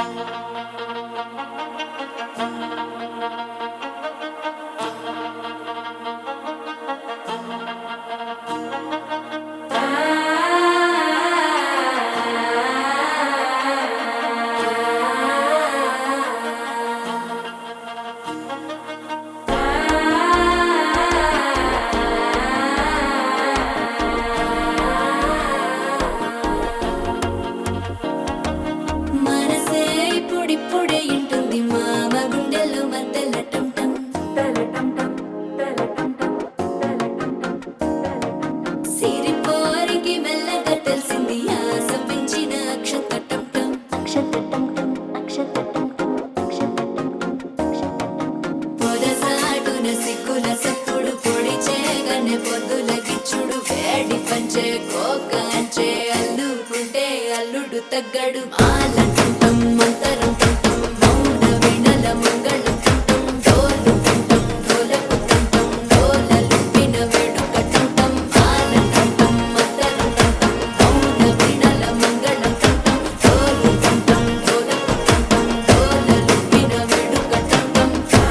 అల్లుడు తగ్గడు మాలంటుంటం మంతరం టుంటం మౌన వినల మంగళం టుంటం డోలు టుంటం డోలకు టుంటం డోలలు విన వేడుక టుంటం మాలంటుంటం మంతరం టుంటం మౌన వినల మంగళం టుంటం డోలు టుంటం డోలకు టుంటం డోలలు విన వేడుక టుంటం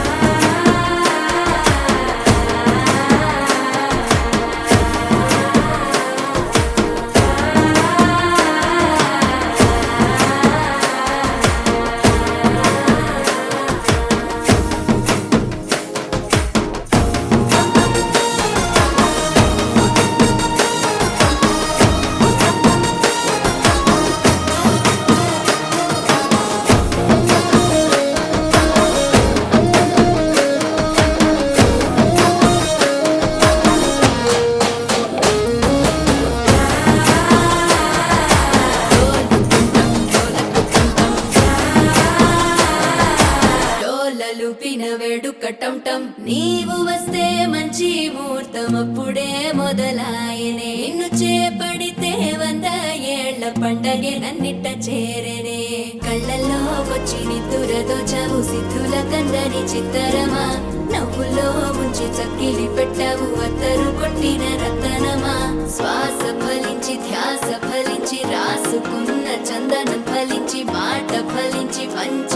లూపిన వేడుక టంటం నీవు వస్తే మంచి ముహూర్తం అప్పుడే మొదలాయనే నిన్ను చేపడితే 100 ఏళ్ల పండగే నన్నిట్ట చేరనే కళ్ళల్లో వచ్చి నిద్దురతో చావు సిద్ధుల కందని చిత్తరమా నవ్వులో ముంచి చక్కిలి పెట్టావు అత్తరు కొట్టిన రతనమా శ్వాస ఫలించి ధ్యాస ఫలించి రాసుకున్న చందనం ఫలించి మాట ఫలించి